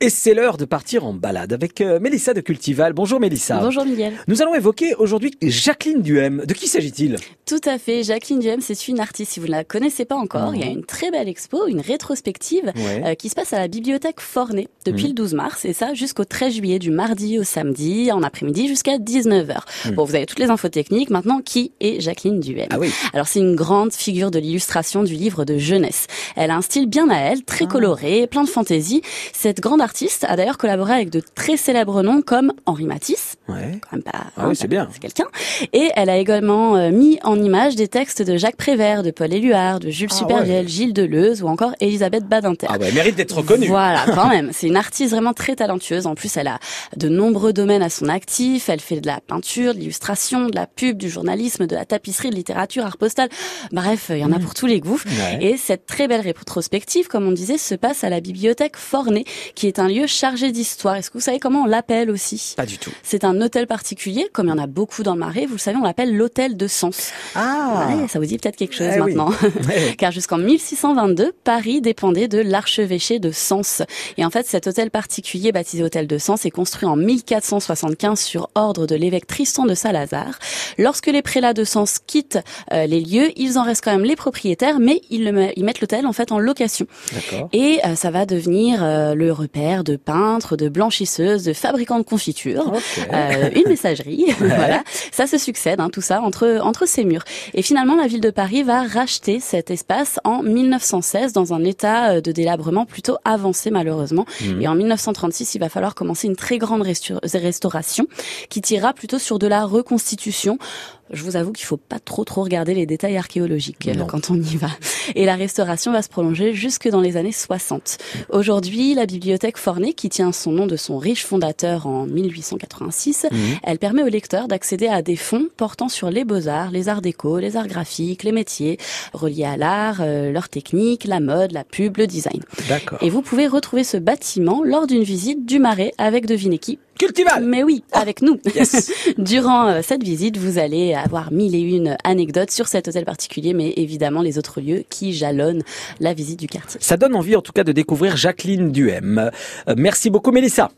Et c'est l'heure de partir en balade avec Mélissa de Cultival. Bonjour Mélissa. Bonjour Miguel. Nous allons évoquer aujourd'hui Jacqueline Duhem. De qui s'agit-il ? Tout à fait, Jacqueline Duhem, c'est une artiste. Si vous ne la connaissez pas encore, il y a une très belle expo, une rétrospective qui se passe à la bibliothèque Forney depuis le 12 mars et ça jusqu'au 13 juillet, du mardi au samedi, en après-midi jusqu'à 19h. Bon, vous avez toutes les infos techniques. Maintenant, qui est Jacqueline Duhem ? Alors, c'est une grande figure de l'illustration du livre de jeunesse. Elle a un style bien à elle, très coloré, plein de fantaisie. Cette grande artiste a d'ailleurs collaboré avec de très célèbres noms comme Henri Matisse. Quand même pas, c'est bien. C'est quelqu'un. Et elle a également mis en image des textes de Jacques Prévert, de Paul Éluard, de Jules Supervielle, Gilles Deleuze ou encore Elisabeth Badinter. Elle mérite d'être reconnue. Voilà, quand même. C'est une artiste vraiment très talentueuse. En plus, elle a de nombreux domaines à son actif. Elle fait de la peinture, de l'illustration, de la pub, du journalisme, de la tapisserie, de littérature, art postal. Bref, il y en a pour tous les goûts. Et cette très belle rétrospective, comme on disait, se passe à la bibliothèque Forney, qui est un lieu chargé d'histoire. Est-ce que vous savez comment on l'appelle aussi ? Pas du tout. C'est un hôtel particulier, comme il y en a beaucoup dans le Marais. Vous le savez, on l'appelle l'hôtel de Sens. Ça vous dit peut-être quelque chose maintenant. Car jusqu'en 1622, Paris dépendait de l'archevêché de Sens. Et en fait, cet hôtel particulier, baptisé hôtel de Sens, est construit en 1475 sur ordre de l'évêque Tristan de Salazar. Lorsque les prélats de Sens quittent les lieux, ils en restent quand même les propriétaires, mais ils mettent l'hôtel en fait en location. Et ça va devenir le repère de peintres, de blanchisseuses, de fabricants de confitures, une messagerie. Voilà, ça se succède, tout ça entre ces murs. Et finalement, la ville de Paris va racheter cet espace en 1916 dans un état de délabrement plutôt avancé malheureusement. Et en 1936, il va falloir commencer une très grande restauration qui tirera plutôt sur de la reconstitution. Je vous avoue qu'il faut pas trop regarder les détails archéologiques quand on y va. Et la restauration va se prolonger jusque dans les années 60. Aujourd'hui, la bibliothèque Forney, qui tient son nom de son riche fondateur en 1886, elle permet aux lecteurs d'accéder à des fonds portant sur les beaux-arts, les arts déco, les arts graphiques, les métiers reliés à l'art, leur technique, la mode, la pub, le design. Et vous pouvez retrouver ce bâtiment lors d'une visite du Marais avec devinez qui ? Cultival. Mais oui, avec nous. Durant cette visite, vous allez avoir 1001 anecdotes sur cet hôtel particulier, mais évidemment les autres lieux qui jalonnent la visite du quartier. Ça donne envie en tout cas de découvrir Jacqueline Duhem. Merci beaucoup Mélissa.